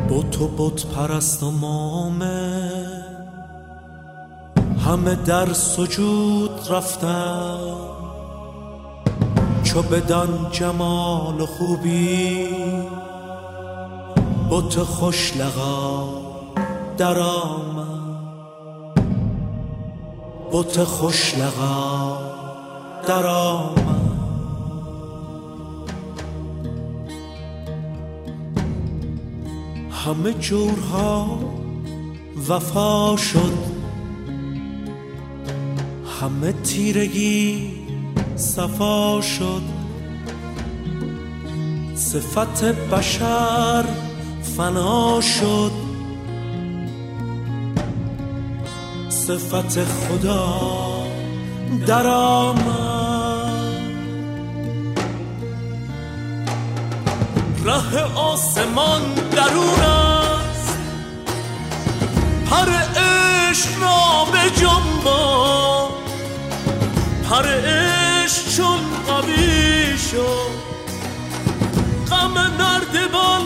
تو بت پرست و مومن همه در سجود رفتن، چو بدان جمال و خوبی بت خوش لقا در آمد، بت خوش لقا در آمد. همه جورها وفا شد، همه تیرگی صفا شد، صفت بشر فنا شد، صفت خدا در آمد. ره آسمان درون است، پر عشق را به جنبان، پر عشق چون قوی شد غم نردبان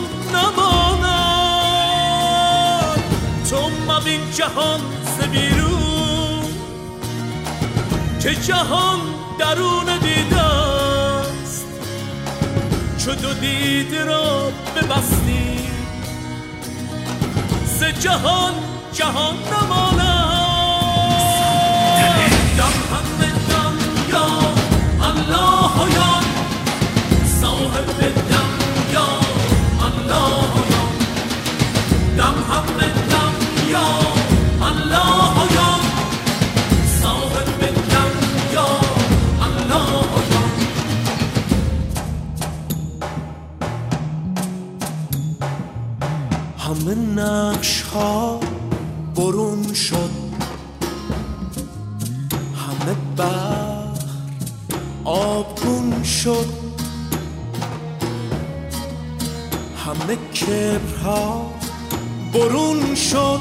نماند. تو مبین جهان ز بیرون که جهان درون دیده است، چو دو دیده را ببستی ز جهان جهان نماند. دم همه دم یا الله یا صاحب دم یا الله یا، دم همه دم یا الله یا صاحب دم یا الله یا. همه نقش ها برون شد، همه بحر آبگون شد، همه کبرها برون شد،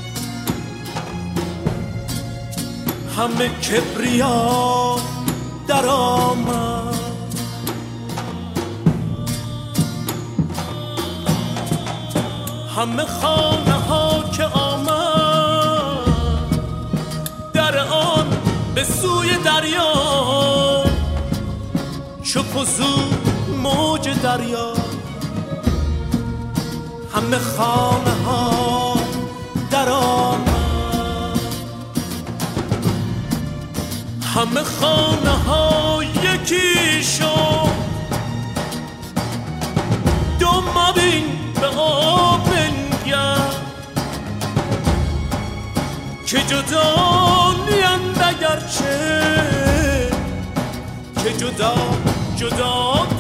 همه کبریا در آمد. همه خانه ها که آمد در آن به سوی دریا، چو فزود موج دریا. همه خانه ها در آمد، همه خانه ها یکی شد. دو مبین به آب بنگر که جدا نیند اگرچه، که جدا جدا